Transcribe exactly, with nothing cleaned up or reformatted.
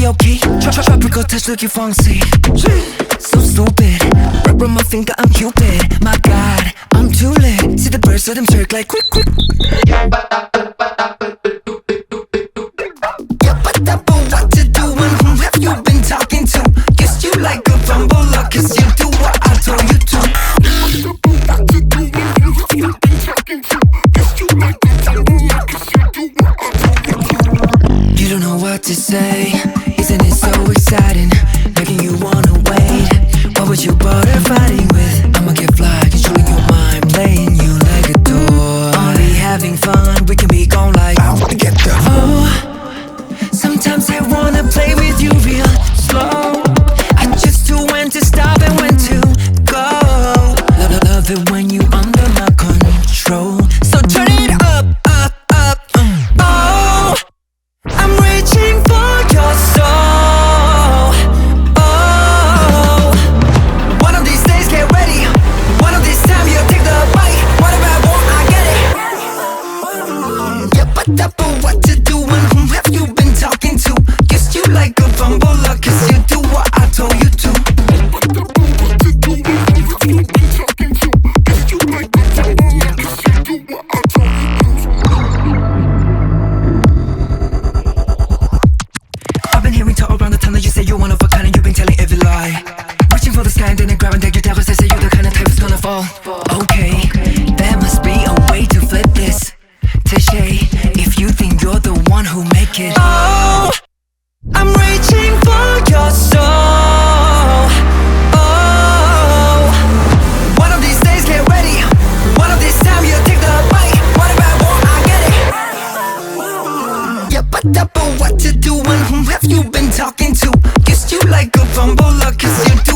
karaoke. Tro- tro- Tropical touch looking fancy. So stupid. Rub on my finger, I'm Cupid. My God, I'm too lit. See the birds, let them twerk like quick, quick. Yeah, but what to do and who have you been talking to? Guess you like a bumbler, cause you do what I told you to. What to do and who have you been talking to? Guess you like a bumbler, cause you do what I told you to. You don't know what to say, isn't it so exciting? Making you wanna wait. What would you bother fighting with? I'ma get fly, controlling your mind, playing you like a toy. Only having fun, we can be gone like I wanna get the oh. Sometimes I wanna play with you real slow. I just know when to stop and when to go. Love, love it when you under my control. So turn it up, up, up. Mm. Oh, I'm reaching for your soul. Oh, one of these days get ready. One of these times you'll take the bite. Whatever I want, I get it. Yeah, but, but what to do and who have you been talking to? Guess you like a bumbler, cause you do what I told you to. I've been hearing talk around the town that you say you're one of a kind and you've been telling every lie. Reaching for the sky and then I grab and take your devils. They say you're the kind of type that's gonna fall. Okay, there must be a way to flip this. Touché, if you think you're the one who make it. Oh, I'm reaching for your soul. Oh, one of these days get ready. One of these times you'll take the bite. Whatever I want, I get it. Yeah, but, but what to do and who have you been talking to? Guess you like a bumbler, cause you do